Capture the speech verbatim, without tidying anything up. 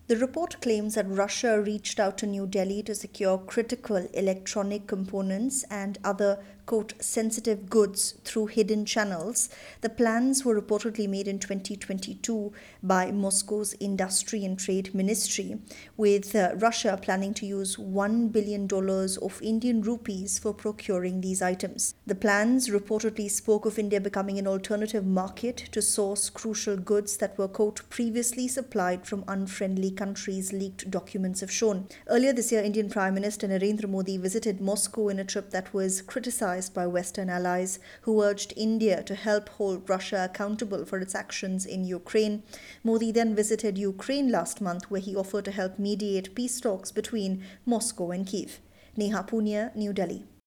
The report claims that Russia reached out to New Delhi to secure critical electronic components and other, quote, sensitive goods through hidden channels. The plans were reportedly made in twenty twenty-two by Moscow's Industry and Trade Ministry, with uh, Russia planning to use one billion dollars of Indian rupees for procuring these items. The plans reportedly spoke of India becoming an alternative market to source crucial goods that were, quote, previously supplied from unfriendly countries, leaked documents have shown. Earlier this year, Indian Prime Minister Narendra Modi visited Moscow in a trip that was criticized by Western allies, who urged India to help hold Russia accountable for its actions in Ukraine. Modi then visited Ukraine last month, where he offered to help mediate peace talks between Moscow and Kiev. Neha Punia, New Delhi.